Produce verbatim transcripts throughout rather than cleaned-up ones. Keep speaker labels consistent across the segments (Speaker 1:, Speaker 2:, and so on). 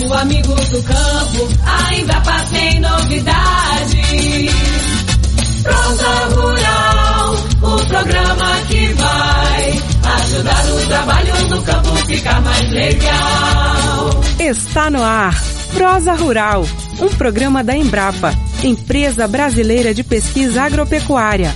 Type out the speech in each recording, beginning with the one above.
Speaker 1: o amigo do campo, a Embrapa tem novidade. Prosa Rural, o programa que vai ajudar o trabalho do campo ficar mais legal.
Speaker 2: Está no ar, Prosa Rural, um programa da Embrapa, Empresa Brasileira de Pesquisa Agropecuária.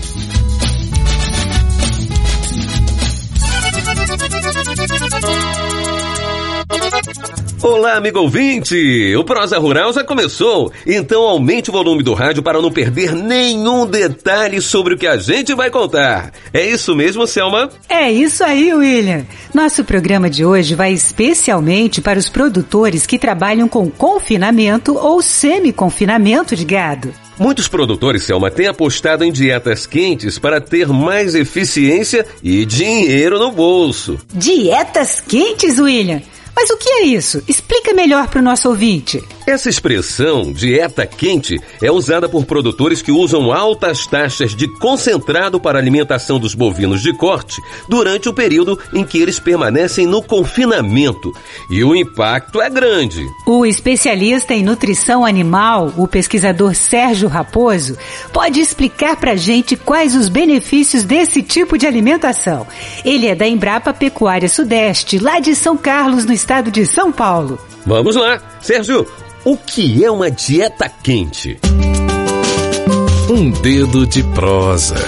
Speaker 3: Olá, amigo ouvinte! O Prosa Rural já começou, então aumente o volume do rádio para não perder nenhum detalhe sobre o que a gente vai contar. É isso mesmo, Selma?
Speaker 4: É isso aí, William. Nosso programa de hoje vai especialmente para os produtores que trabalham com confinamento ou semi-confinamento de gado.
Speaker 3: Muitos produtores, Selma, têm apostado em dietas quentes para ter mais eficiência e dinheiro no bolso.
Speaker 4: Dietas quentes, William? Mas o que é isso? Explica melhor para o nosso ouvinte.
Speaker 3: Essa expressão, dieta quente, é usada por produtores que usam altas taxas de concentrado para a alimentação dos bovinos de corte durante o período em que eles permanecem no confinamento. E o impacto é grande.
Speaker 4: O especialista em nutrição animal, o pesquisador Sérgio Raposo, pode explicar para a gente quais os benefícios desse tipo de alimentação. Ele é da Embrapa Pecuária Sudeste, lá de São Carlos, no estado de São Paulo.
Speaker 3: Vamos lá, Sérgio. O que é uma dieta quente?
Speaker 5: Um dedo de prosa.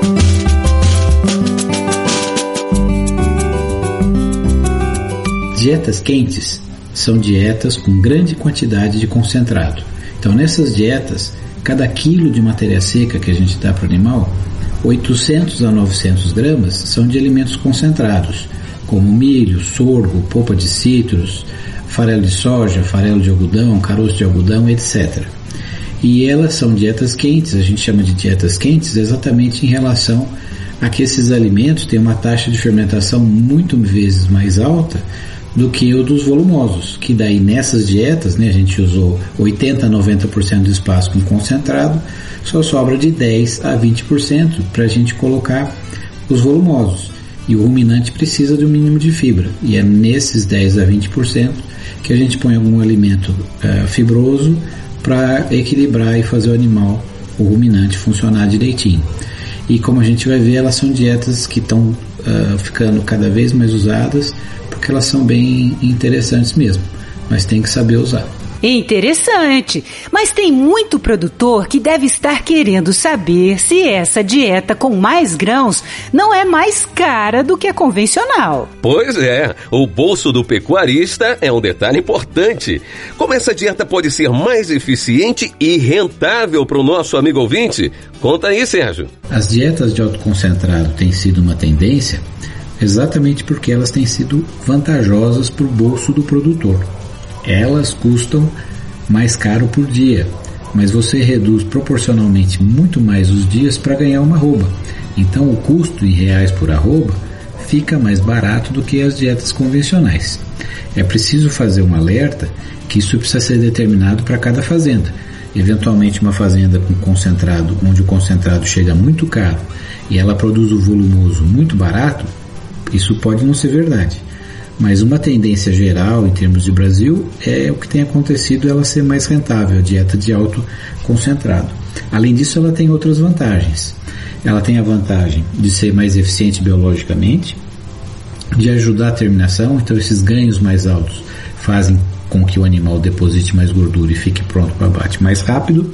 Speaker 6: Dietas quentes são dietas com grande quantidade de concentrado. Então, nessas dietas, cada quilo de matéria seca que a gente dá para o animal, oitocentos a novecentos gramas são de alimentos concentrados, como milho, sorgo, polpa de citros, farelo de soja, farelo de algodão, caroço de algodão, etcétera. E elas são dietas quentes, a gente chama de dietas quentes exatamente em relação a que esses alimentos têm uma taxa de fermentação muito vezes mais alta do que o dos volumosos, que daí nessas dietas, né, a gente usou oitenta a noventa por cento do espaço com concentrado, só sobra de dez a vinte por cento para a gente colocar os volumosos. E o ruminante precisa de um mínimo de fibra, e é nesses dez a vinte por cento que a gente põe algum alimento uh, fibroso para equilibrar e fazer o animal, o ruminante, funcionar direitinho. E como a gente vai ver, elas são dietas que estão uh, ficando cada vez mais usadas, porque elas são bem interessantes mesmo, mas tem que saber usar.
Speaker 4: Interessante, mas tem muito produtor que deve estar querendo saber se essa dieta com mais grãos não é mais cara do que a convencional.
Speaker 3: Pois é, o bolso do pecuarista é um detalhe importante. Como essa dieta pode ser mais eficiente e rentável para o nosso amigo ouvinte? Conta aí, Sérgio.
Speaker 6: As dietas de alto concentrado têm sido uma tendência exatamente porque elas têm sido vantajosas para o bolso do produtor. Elas custam mais caro por dia, mas você reduz proporcionalmente muito mais os dias para ganhar uma arroba. Então o custo em reais por arroba fica mais barato do que as dietas convencionais. É preciso fazer um alerta que isso precisa ser determinado para cada fazenda. Eventualmente uma fazenda com concentrado, onde o concentrado chega muito caro e ela produz o volumoso muito barato, isso pode não ser verdade. Mas uma tendência geral em termos de Brasil é o que tem acontecido, ela ser mais rentável, a dieta de alto concentrado. Além disso, ela tem outras vantagens. Ela tem a vantagem de ser mais eficiente biologicamente, de ajudar a terminação, então esses ganhos mais altos fazem com que o animal deposite mais gordura e fique pronto para abate mais rápido.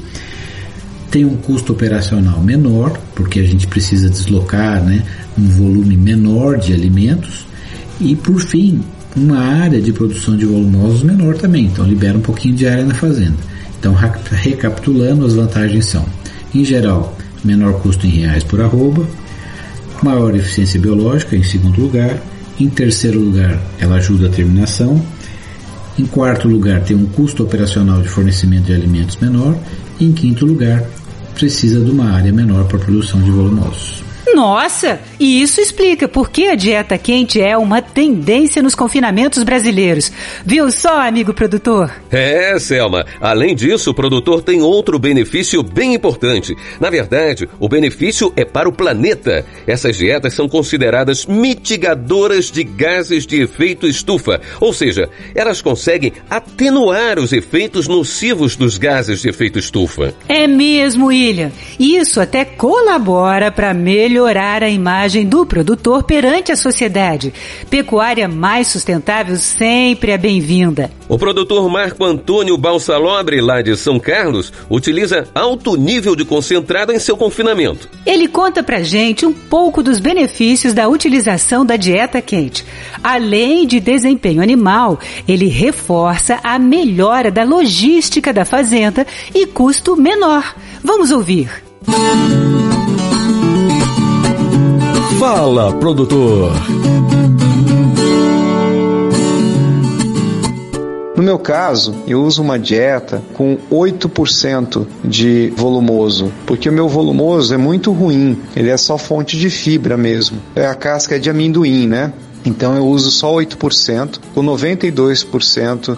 Speaker 6: Tem um custo operacional menor, porque a gente precisa deslocar, né, um volume menor de alimentos. E, por fim, uma área de produção de volumosos menor também, então libera um pouquinho de área na fazenda. Então, recapitulando, as vantagens são, em geral, menor custo em reais por arroba, maior eficiência biológica, em segundo lugar, em terceiro lugar, ela ajuda a terminação, em quarto lugar, tem um custo operacional de fornecimento de alimentos menor, e em quinto lugar, precisa de uma área menor para a produção de volumosos.
Speaker 4: Nossa! E isso explica por que a dieta quente é uma tendência nos confinamentos brasileiros. Viu só, amigo produtor?
Speaker 3: É, Selma. Além disso, o produtor tem outro benefício bem importante. Na verdade, o benefício é para o planeta. Essas dietas são consideradas mitigadoras de gases de efeito estufa, ou seja, elas conseguem atenuar os efeitos nocivos dos gases de efeito estufa.
Speaker 4: É mesmo, William. Isso até colabora para melhorar melhorar a imagem do produtor perante a sociedade. Pecuária mais sustentável sempre é bem-vinda.
Speaker 3: O produtor Marco Antônio Balsalobre, lá de São Carlos, utiliza alto nível de concentrado em seu confinamento.
Speaker 4: Ele conta pra gente um pouco dos benefícios da utilização da dieta quente. Além de desempenho animal, ele reforça a melhora da logística da fazenda e custo menor. Vamos ouvir.
Speaker 5: Fala, produtor!
Speaker 7: No meu caso, eu uso uma dieta com oito por cento de volumoso, porque o meu volumoso é muito ruim, ele é só fonte de fibra mesmo. É a casca de amendoim, né? Então eu uso só oito por cento com noventa e dois por cento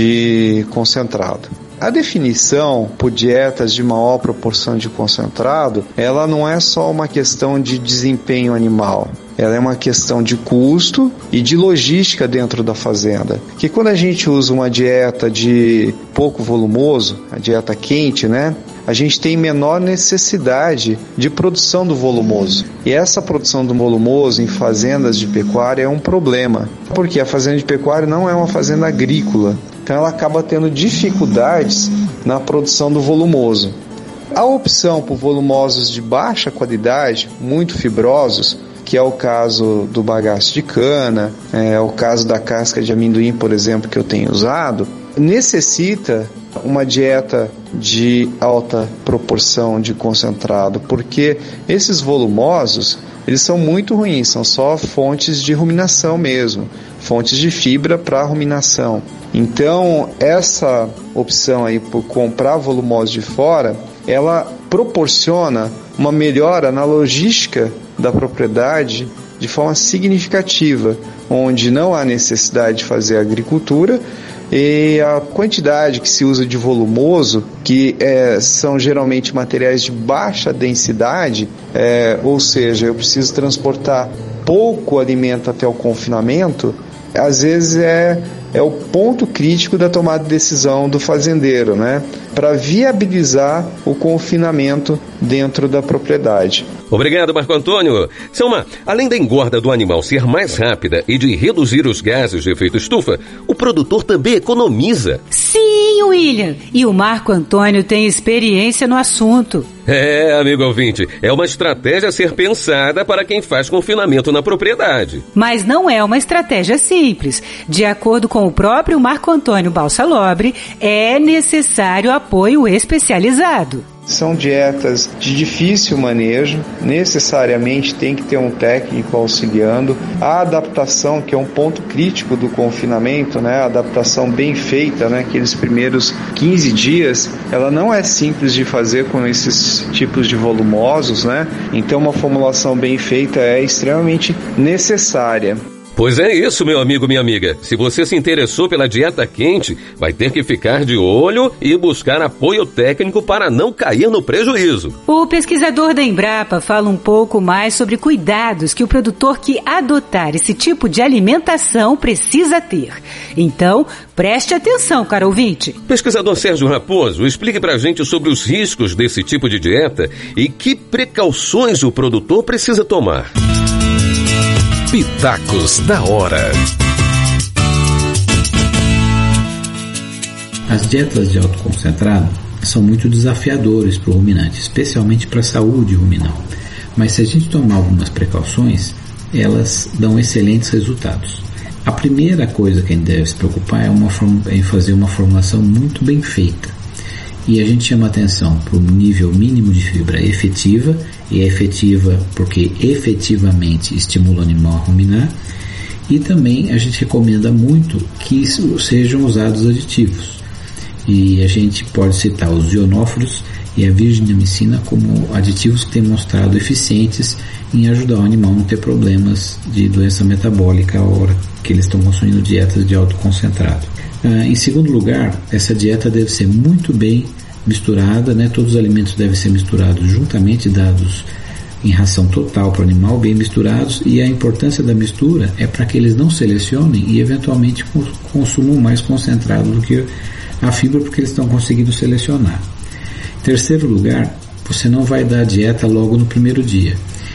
Speaker 7: de concentrado. A definição por dietas de maior proporção de concentrado, ela não é só uma questão de desempenho animal. Ela é uma questão de custo e de logística dentro da fazenda. Que quando a gente usa uma dieta de pouco volumoso, a dieta quente, né? A gente tem menor necessidade de produção do volumoso. E essa produção do volumoso em fazendas de pecuária é um problema. Porque a fazenda de pecuária não é uma fazenda agrícola. Então ela acaba tendo dificuldades na produção do volumoso. A opção por volumosos de baixa qualidade, muito fibrosos, que é o caso do bagaço de cana, é o caso da casca de amendoim, por exemplo, que eu tenho usado, necessita uma dieta de alta proporção de concentrado, porque esses volumosos, eles são muito ruins, são só fontes de ruminação mesmo, fontes de fibra para ruminação. Então, essa opção aí por comprar volumosos de fora, ela proporciona uma melhora na logística da propriedade de forma significativa, onde não há necessidade de fazer agricultura e a quantidade que se usa de volumoso, que é, são geralmente materiais de baixa densidade, é, ou seja, eu preciso transportar pouco alimento até o confinamento, às vezes é, é o ponto crítico da tomada de decisão do fazendeiro, né? Para viabilizar o confinamento dentro da propriedade.
Speaker 3: Obrigado, Marco Antônio. Selma, além da engorda do animal ser mais rápida e de reduzir os gases de efeito estufa, o produtor também economiza.
Speaker 4: Sim, William. E o Marco Antônio tem experiência no assunto.
Speaker 3: É, amigo ouvinte, é uma estratégia a ser pensada para quem faz confinamento na propriedade.
Speaker 4: Mas não é uma estratégia simples. De acordo com o próprio Marco Antônio Balsalobre, é necessário apoio especializado.
Speaker 7: São dietas de difícil manejo, necessariamente tem que ter um técnico auxiliando. A adaptação, que é um ponto crítico do confinamento, né? A adaptação bem feita, né? Aqueles primeiros quinze dias, ela não é simples de fazer com esses tipos de volumosos, né? Então uma formulação bem feita é extremamente necessária.
Speaker 3: Pois é isso, meu amigo, minha amiga. Se você se interessou pela dieta quente, vai ter que ficar de olho e buscar apoio técnico para não cair no prejuízo.
Speaker 4: O pesquisador da Embrapa fala um pouco mais sobre cuidados que o produtor que adotar esse tipo de alimentação precisa ter. Então, preste atenção, caro ouvinte.
Speaker 3: Pesquisador Sérgio Raposo, explique pra gente sobre os riscos desse tipo de dieta e que precauções o produtor precisa tomar.
Speaker 5: Pitacos da hora.
Speaker 6: As dietas de alto concentrado são muito desafiadoras para o ruminante, especialmente para a saúde ruminal. Mas se a gente tomar algumas precauções, elas dão excelentes resultados. A primeira coisa que a gente deve se preocupar é, uma, é em fazer uma formulação muito bem feita. E a gente chama atenção para o nível mínimo de fibra efetiva, e é efetiva porque efetivamente estimula o animal a ruminar, e também a gente recomenda muito que sejam usados aditivos. E a gente pode citar os ionóforos e a virginamicina como aditivos que têm mostrado eficientes em ajudar o animal a não ter problemas de doença metabólica a hora que eles estão consumindo dietas de alto concentrado. Ah, em segundo lugar, essa dieta deve ser muito bem misturada, né? Todos os alimentos devem ser misturados juntamente, dados em ração total para o animal, bem misturados, e a importância da mistura é para que eles não selecionem e eventualmente consumam mais concentrado do que a fibra, porque eles estão conseguindo selecionar. Em terceiro lugar, você não vai dar a dieta logo no primeiro dia.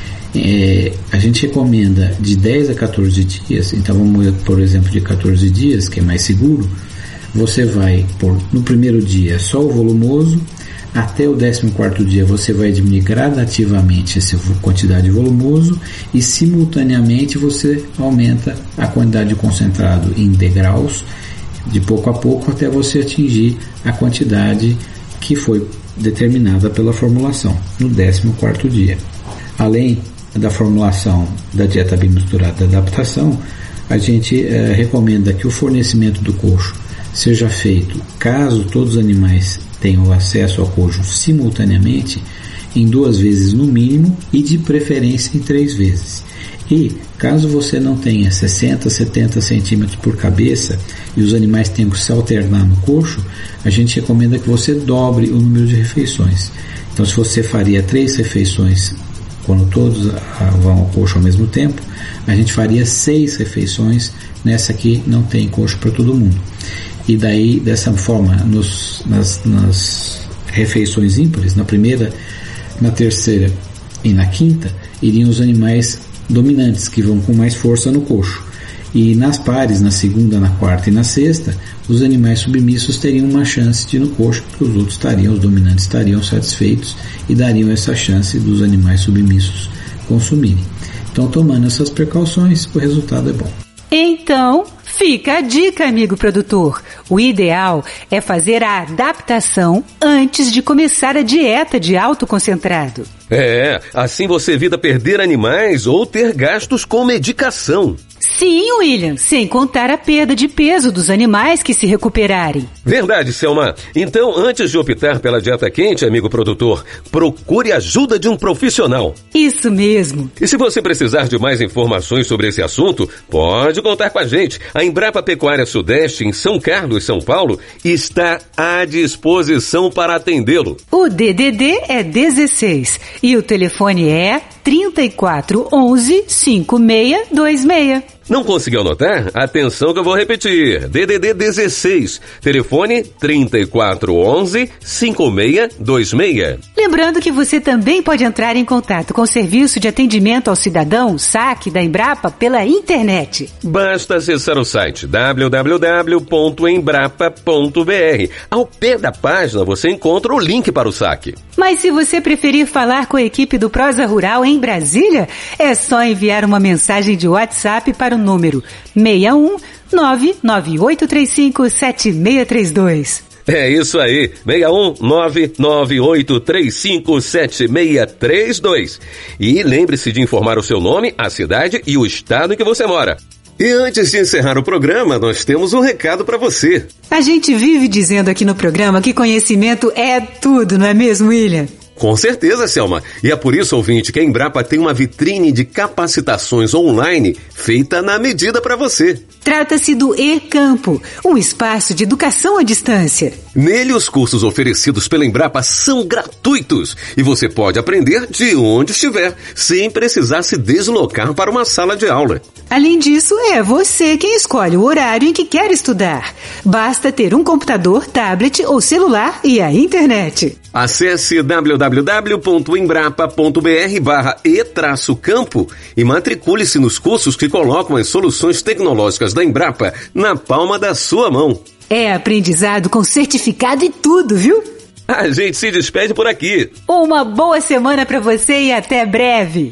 Speaker 6: É, a gente recomenda de dez a quatorze dias, então vamos por exemplo de quatorze dias, que é mais seguro. Você vai pôr no primeiro dia só o volumoso, até o décimo quarto dia você vai diminuir gradativamente essa quantidade de volumoso e simultaneamente você aumenta a quantidade de concentrado em degraus, de pouco a pouco, até você atingir a quantidade que foi determinada pela formulação no décimo quarto dia. Além da formulação da dieta bem misturada da adaptação, a gente eh, recomenda que o fornecimento do coxo seja feito, caso todos os animais tenham acesso ao coxo simultaneamente, em duas vezes no mínimo e de preferência em três vezes. E caso você não tenha sessenta, setenta centímetros por cabeça e os animais tenham que se alternar no coxo, a gente recomenda que você dobre o número de refeições. Então, se você faria três refeições quando todos vão ao coxo ao mesmo tempo, a gente faria seis refeições. Nessa aqui não tem coxo para todo mundo. E daí, dessa forma, nos, nas, nas refeições ímpares, na primeira, na terceira e na quinta, iriam os animais dominantes, que vão com mais força no coxo. E nas pares, na segunda, na quarta e na sexta, os animais submissos teriam uma chance de ir no coxo, porque os outros estariam, os dominantes estariam satisfeitos e dariam essa chance dos animais submissos consumirem. Então, tomando essas precauções, o resultado é bom.
Speaker 4: Então, fica a dica, amigo produtor. O ideal é fazer a adaptação antes de começar a dieta de alto concentrado.
Speaker 3: É, assim você evita perder animais ou ter gastos com medicação.
Speaker 4: Sim, William, sem contar a perda de peso dos animais que se recuperarem.
Speaker 3: Verdade, Selma. Então, antes de optar pela dieta quente, amigo produtor, procure a ajuda de um profissional.
Speaker 4: Isso mesmo.
Speaker 3: E se você precisar de mais informações sobre esse assunto, pode contar com a gente. A Embrapa Pecuária Sudeste, em São Carlos, São Paulo, está à disposição para atendê-lo.
Speaker 4: O D D D é dezesseis e o telefone é trinta e quatro, onze, cinquenta e seis vinte e seis.
Speaker 3: Não conseguiu anotar? Atenção que eu vou repetir. D D D dezesseis, telefone trinta e quatro, onze, cinquenta e seis vinte e seis.
Speaker 4: Lembrando que você também pode entrar em contato com o Serviço de Atendimento ao Cidadão, S A C, da Embrapa, pela internet.
Speaker 3: Basta acessar o site w w w ponto embrapa ponto b r. Ao pé da página você encontra o link para o saque.
Speaker 4: Mas se você preferir falar com a equipe do Prosa Rural em Brasília, é só enviar uma mensagem de WhatsApp para o número seis um nove nove oito três cinco sete seis três dois.
Speaker 3: É isso aí, seis um nove nove oito três cinco sete seis três dois. E lembre-se de informar o seu nome, a cidade e o estado em que você mora. E antes de encerrar o programa, nós temos um recado para você.
Speaker 4: A gente vive dizendo aqui no programa que conhecimento é tudo, não é mesmo, William?
Speaker 3: Com certeza, Selma. E é por isso, ouvinte, que a Embrapa tem uma vitrine de capacitações online feita na medida para você.
Speaker 4: Trata-se do E-Campo, um espaço de educação à distância.
Speaker 3: Nele, os cursos oferecidos pela Embrapa são gratuitos e você pode aprender de onde estiver, sem precisar se deslocar para uma sala de aula.
Speaker 4: Além disso, é você quem escolhe o horário em que quer estudar. Basta ter um computador, tablet ou celular e a internet.
Speaker 3: Acesse w w w ponto embrapa ponto b r barra e campo e matricule-se nos cursos que colocam as soluções tecnológicas da Embrapa na palma da sua mão.
Speaker 4: É aprendizado com certificado e tudo, viu?
Speaker 3: A gente se despede por aqui.
Speaker 4: Uma boa semana para você e até breve.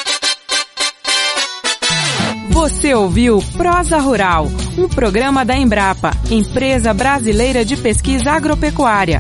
Speaker 2: Você ouviu Prosa Rural, um programa da Embrapa, Empresa Brasileira de Pesquisa Agropecuária.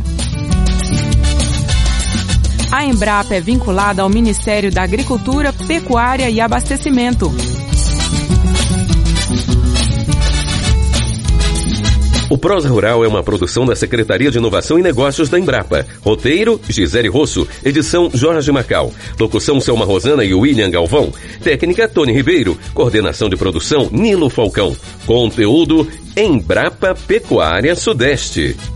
Speaker 2: A Embrapa é vinculada ao Ministério da Agricultura, Pecuária e Abastecimento.
Speaker 3: O Prosa Rural é uma produção da Secretaria de Inovação e Negócios da Embrapa. Roteiro, Gisele Rosso. Edição, Jorge Macau. Locução, Selma Rosana e William Galvão. Técnica, Tony Ribeiro. Coordenação de produção, Nilo Falcão. Conteúdo, Embrapa Pecuária Sudeste.